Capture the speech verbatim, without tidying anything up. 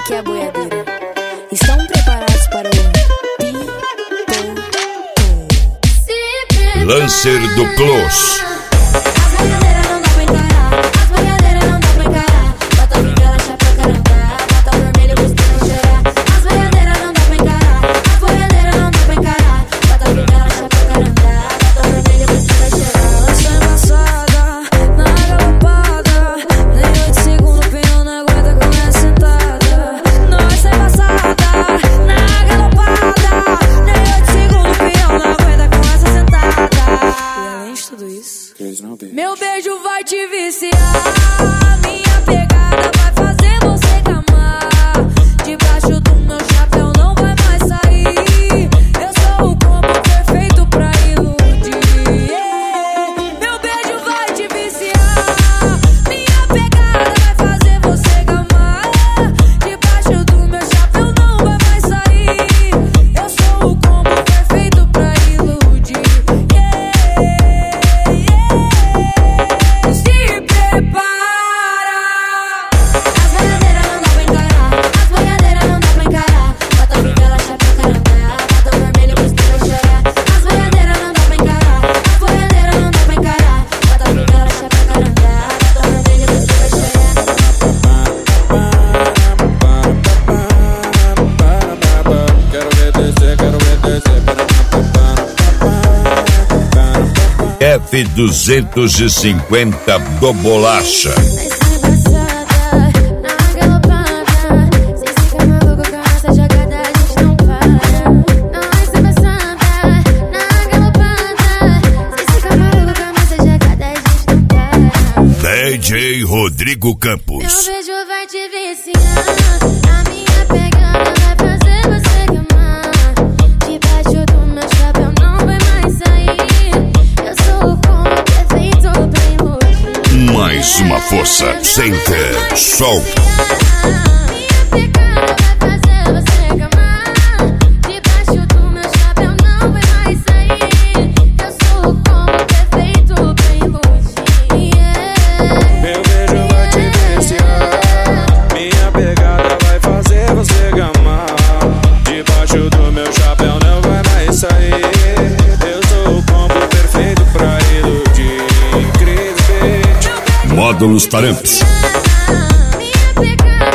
aqui é a boiadeira. Estão preparados para o Pi-Tom-Tom? Lancer do Close. Meu beijo vai te viciar, minha pegada vai fazer você gamar. Debaixo do meu chapéu não vai mais sair. Eu sou o combo perfeito pra iludir. Yeah. Meu beijo vai te viciar, minha pegada vai fazer você gamar. Debaixo do meu chapéu não vai mais sair. Eu sou o combo perfeito pra iludir. F duzentos e cinquenta do Bolacha. D J Rodrigo Campos. Meu beijo vai te viciar, a minha pegada vai fazer você gamar. Debaixo do meu chapéu não vai mais sair. Eu sou o combo perfeito pra iludir. Mais uma força, center, sol. Incrível. Módulos Taramps. Minha pegada